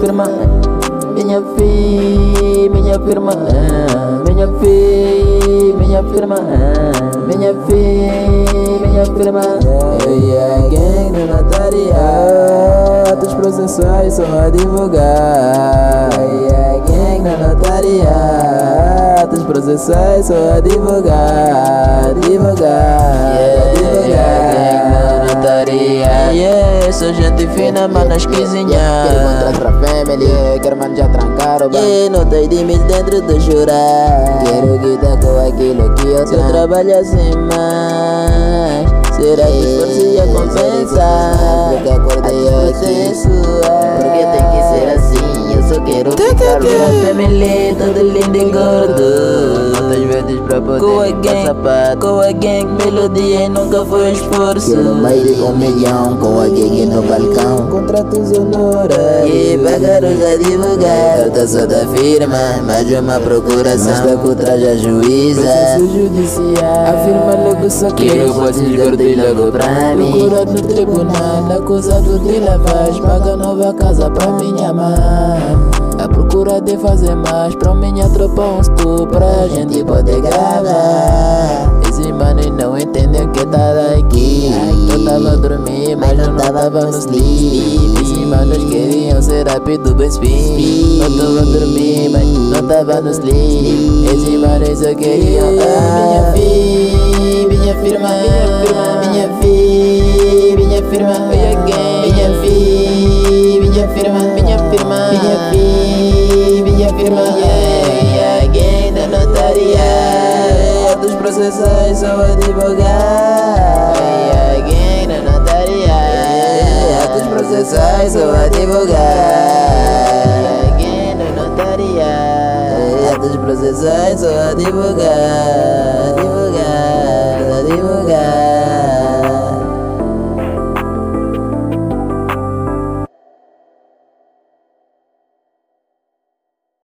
firma, minha fi, minha firma, minha fi, minha firma, minha fi, minha firma. Eu e a gang no notariado, os processuais são advogados. Eu e a gang no notariado, os processuais são advogados. Yeah, sou gente fina, mas nas cozinhas. Quero contrato pra family, quero mano já trancar o banco. Yeah, não tem limites dentro do jurar. Quero guitar com aquilo que eu Se eu tenho. trabalho assim mais, será que o esforço ia compensar? Porque acordei aqui, porque tem que ser assim. Eu só quero ficar Minha família, todo lindo e gordo. Quantas vezes pra poder limpar sapato. Com a gang, melodia e nunca foi esforço. Quero um baile com 1 milhão, com a gang no balcão. Contratos honorários e pagar os advogados. Carta só da firma, mais uma procuração. Mas da contra a juíza. Processo judicial, a firma logo só quer. Vocês gordos logo pra mim. Procurado no tribunal, acusado de lavagem. Paga nova casa pra minha mãe. A procura de fazer mais pra minha tropa um estupro pra gente poder gravar. Esses manos não entendem o que tá aqui. Eu tava a dormir, mas eu não tava no sleep. Esses manos queriam ser rápido, bem speed. Eu tava a dormir, mas não tava no sleep. Esses manos só queriam minha fi, minha firma, minha fi, minha firma, minha fi, minha firma, minha firma, minha fi, minha firma. Yeah, gang da notariado, dos processuais são advogados. Yeah, gang da notariado, dos processuais são advogados. Gang da notariado, dos processuais são advogados.